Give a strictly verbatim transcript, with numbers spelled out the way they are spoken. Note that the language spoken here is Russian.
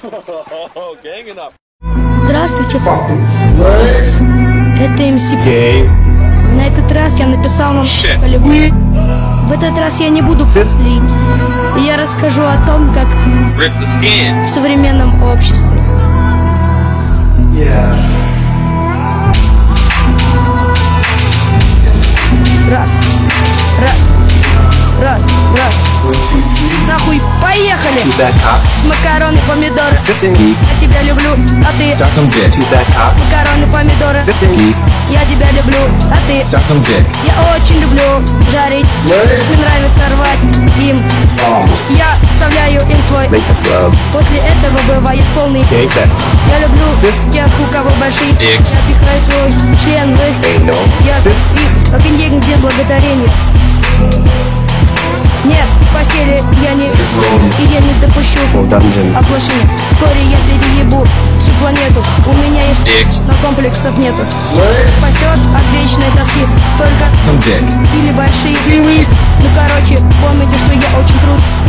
Здравствуйте. Это эм си. На этот раз я написал вам Hollywood. В этот раз я не буду слить. Я расскажу о том, как в современном обществе. Раз, раз, раз, раз. Нахуй, поехали! Макароны, помидоры. Я тебя люблю, а ты? Макароны, помидоры. Я тебя люблю, а ты? Я очень люблю жарить. Мне нравится рвать им. Я вставляю им свой. После этого бывает полный. Я люблю тех, у кого большие. Я пихаю свой член в их. Я их, как индейцы, где благодарение. Нет, в постели я не, и я не допущу оплошения. Вскоре я переебу всю планету. У меня есть X, но комплексов нету. Спасет от вечной тоски только или большие. Ну короче, помните, что я очень крут.